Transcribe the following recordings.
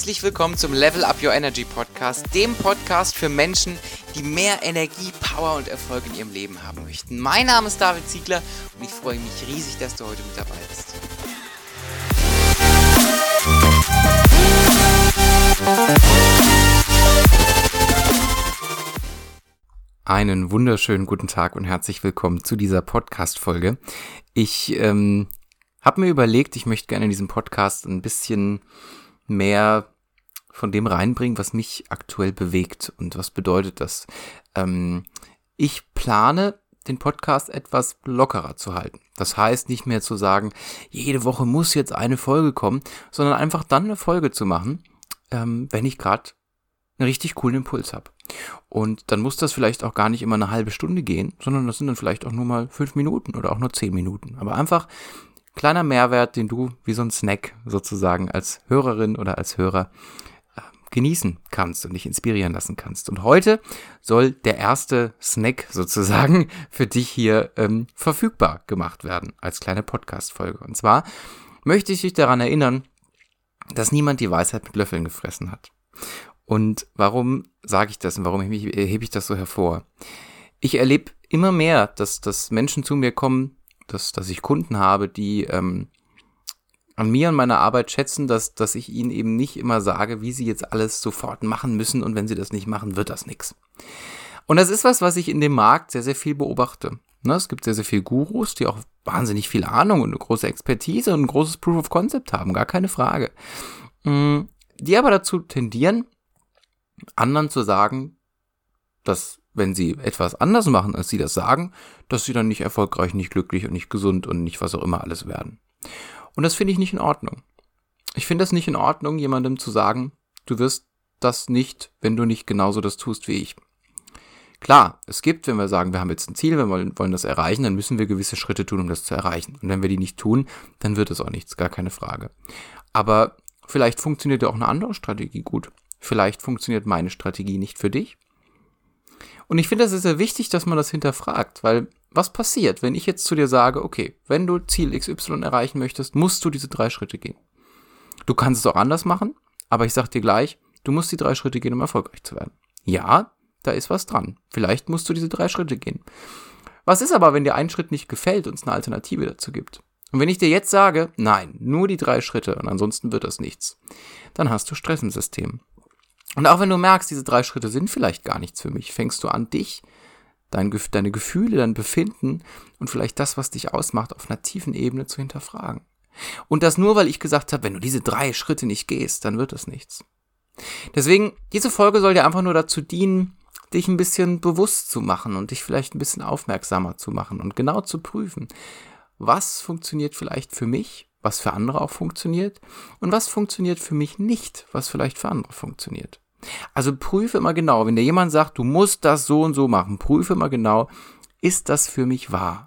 Herzlich willkommen zum Level Up Your Energy Podcast, dem Podcast für Menschen, die mehr Energie, Power und Erfolg in ihrem Leben haben möchten. Mein Name ist David Ziegler und ich freue mich riesig, dass du heute mit dabei bist. Einen wunderschönen guten Tag und herzlich willkommen zu dieser Podcast-Folge. Ich habe mir überlegt, ich möchte gerne in diesem Podcast ein bisschen mehr von dem reinbringen, was mich aktuell bewegt. Und was bedeutet das? Ich plane, den Podcast etwas lockerer zu halten. Das heißt, nicht mehr zu sagen, jede Woche muss jetzt eine Folge kommen, sondern einfach dann eine Folge zu machen, wenn ich gerade einen richtig coolen Impuls habe. Und dann muss das vielleicht auch gar nicht immer eine halbe Stunde gehen, sondern das sind dann vielleicht auch nur mal 5 Minuten oder auch nur 10 Minuten. Aber einfach kleiner Mehrwert, den du wie so ein Snack sozusagen als Hörerin oder als Hörer genießen kannst und dich inspirieren lassen kannst. Und heute soll der erste Snack sozusagen für dich hier verfügbar gemacht werden als kleine Podcast-Folge. Und zwar möchte ich dich daran erinnern, dass niemand die Weisheit mit Löffeln gefressen hat. Und warum sage ich das und warum hebe ich das so hervor? Ich erlebe immer mehr, dass Menschen zu mir kommen, dass ich Kunden habe, die an mir und meiner Arbeit schätzen, dass ich ihnen eben nicht immer sage, wie sie jetzt alles sofort machen müssen und wenn sie das nicht machen, wird das nichts. Und das ist was ich in dem Markt sehr, sehr viel beobachte. Es gibt sehr, sehr viele Gurus, die auch wahnsinnig viel Ahnung und eine große Expertise und ein großes Proof of Concept haben, gar keine Frage. Die aber dazu tendieren, anderen zu sagen, dass wenn sie etwas anders machen, als sie das sagen, dass sie dann nicht erfolgreich, nicht glücklich und nicht gesund und nicht was auch immer alles werden. Und das finde ich nicht in Ordnung. Ich finde es nicht in Ordnung, jemandem zu sagen, du wirst das nicht, wenn du nicht genauso das tust wie ich. Klar, es gibt, wenn wir sagen, wir haben jetzt ein Ziel, wir wollen das erreichen, dann müssen wir gewisse Schritte tun, um das zu erreichen. Und wenn wir die nicht tun, dann wird es auch nichts, gar keine Frage. Aber vielleicht funktioniert ja auch eine andere Strategie gut. Vielleicht funktioniert meine Strategie nicht für dich. Und ich finde, es ist sehr wichtig, dass man das hinterfragt, weil was passiert, wenn ich jetzt zu dir sage, okay, wenn du Ziel XY erreichen möchtest, musst du diese 3 Schritte gehen. Du kannst es auch anders machen, aber ich sag dir gleich, du musst die 3 Schritte gehen, um erfolgreich zu werden. Ja, da ist was dran. Vielleicht musst du diese 3 Schritte gehen. Was ist aber, wenn dir ein Schritt nicht gefällt und es eine Alternative dazu gibt? Und wenn ich dir jetzt sage, nein, nur die 3 Schritte und ansonsten wird das nichts, dann hast du Stress im System. Und auch wenn du merkst, diese 3 Schritte sind vielleicht gar nichts für mich, fängst du an, dich, deine Gefühle, dein Befinden und vielleicht das, was dich ausmacht, auf einer tiefen Ebene zu hinterfragen. Und das nur, weil ich gesagt habe, wenn du diese 3 Schritte nicht gehst, dann wird das nichts. Deswegen, diese Folge soll dir einfach nur dazu dienen, dich ein bisschen bewusst zu machen und dich vielleicht ein bisschen aufmerksamer zu machen und genau zu prüfen, was funktioniert vielleicht für mich, was für andere auch funktioniert und was funktioniert für mich nicht, was vielleicht für andere funktioniert. Also prüfe immer genau, wenn dir jemand sagt, du musst das so und so machen, prüfe immer genau, ist das für mich wahr?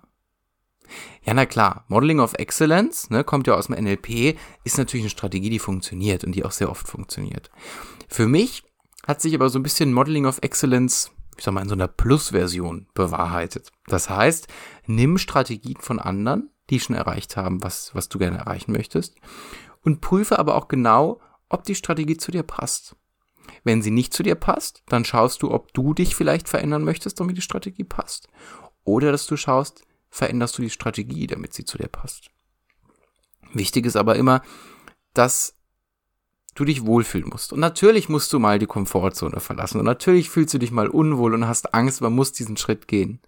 Ja, na klar, Modeling of Excellence, kommt ja aus dem NLP, ist natürlich eine Strategie, die funktioniert und die auch sehr oft funktioniert. Für mich hat sich aber so ein bisschen Modeling of Excellence, ich sag mal, in so einer Plus-Version bewahrheitet. Das heißt, nimm Strategien von anderen, die schon erreicht haben, was du gerne erreichen möchtest, und prüfe aber auch genau, ob die Strategie zu dir passt. Wenn sie nicht zu dir passt, dann schaust du, ob du dich vielleicht verändern möchtest, damit die Strategie passt. Oder dass du schaust, veränderst du die Strategie, damit sie zu dir passt. Wichtig ist aber immer, dass du dich wohlfühlen musst. Und natürlich musst du mal die Komfortzone verlassen. Und natürlich fühlst du dich mal unwohl und hast Angst, man muss diesen Schritt gehen.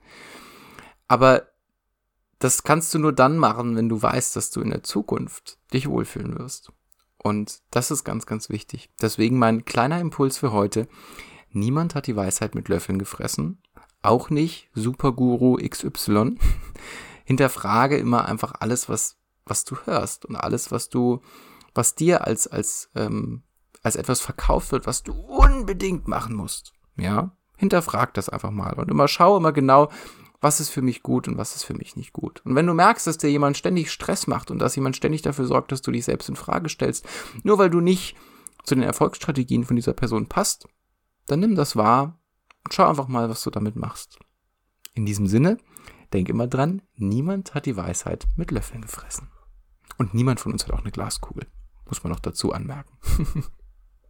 Aber das kannst du nur dann machen, wenn du weißt, dass du in der Zukunft dich wohlfühlen wirst. Und das ist ganz, ganz wichtig. Deswegen mein kleiner Impuls für heute. Niemand hat die Weisheit mit Löffeln gefressen. Auch nicht Superguru XY. Hinterfrage immer einfach alles, was du hörst und alles, was dir als etwas verkauft wird, was du unbedingt machen musst. Ja? Hinterfrag das einfach mal und schau immer genau, was ist für mich gut und was ist für mich nicht gut. Und wenn du merkst, dass dir jemand ständig Stress macht und dass jemand ständig dafür sorgt, dass du dich selbst in Frage stellst, nur weil du nicht zu den Erfolgsstrategien von dieser Person passt, dann nimm das wahr und schau einfach mal, was du damit machst. In diesem Sinne, denk immer dran, niemand hat die Weisheit mit Löffeln gefressen. Und niemand von uns hat auch eine Glaskugel, muss man noch dazu anmerken.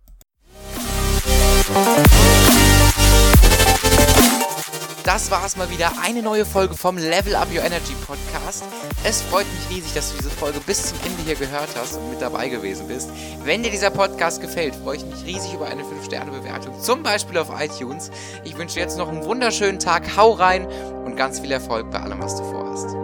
Das war es mal wieder, eine neue Folge vom Level Up Your Energy Podcast. Es freut mich riesig, dass du diese Folge bis zum Ende hier gehört hast und mit dabei gewesen bist. Wenn dir dieser Podcast gefällt, freue ich mich riesig über eine 5-Sterne-Bewertung, zum Beispiel auf iTunes. Ich wünsche dir jetzt noch einen wunderschönen Tag, hau rein und ganz viel Erfolg bei allem, was du vorhast.